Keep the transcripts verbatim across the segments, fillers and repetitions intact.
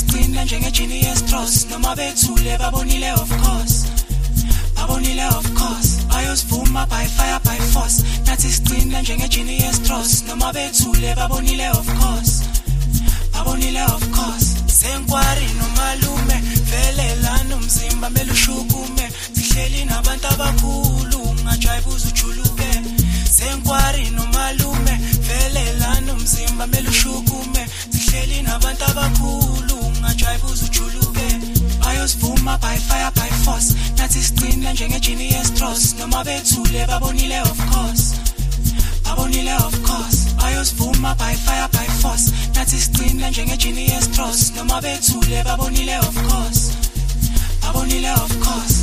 sicina njenge-genius cross noma bethule babonile of course babonile of course bayosivuma by fire by force nathi sicina njenge-genius cross noma bethule babonile of course babonile of course senkwari nomalume velelana umzimba melushukume sihleli nabantu abakhulu ungajayibuza ujuluke senkwari nomalume velelana umzimba melushukume sihleli nabantu abakhulu ungajayibuza ujuluke bayosivuma by fire by force nathi sicina njenge-genius cross noma bethule babonile of course babonile of course bayosivuma by fire by force nathi sicina njenge-genius cross noma bethule babonile of course babonile of course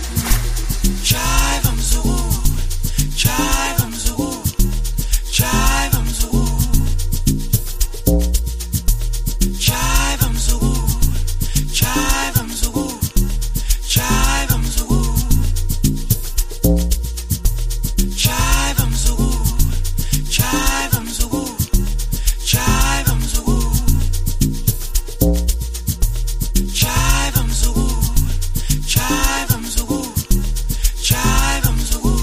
jive mzukulu jive mzukulu jive mzukulu jive mzukulu jive mzukulu jive mzukulu jive mzukulu jive mzukulu jive mzukulu jive mzukulu jive mzukulu jive mzukulu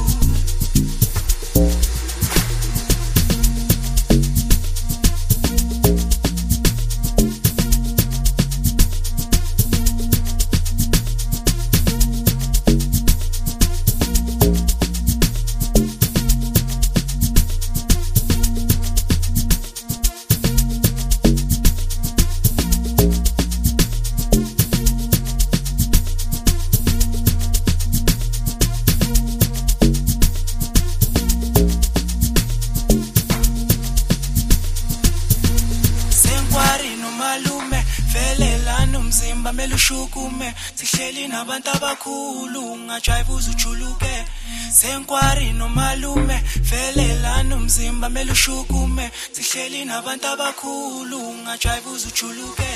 umzimba melushukume sihleli nabantu abakhulu ungajayibuza ujuluke senkwari nomalume velelana umzimba melushukume sihleli nabantu abakhulu ungajayibuza ujuluke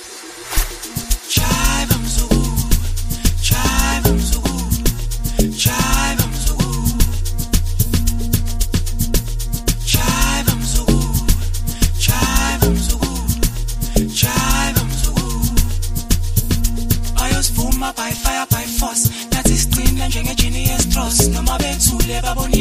jive mzukulu jive mzukulu jive mzukulu jive mzukulu jive mzukulu jive by fire by force nathi sicina njenge-genius cross noma bethule babonile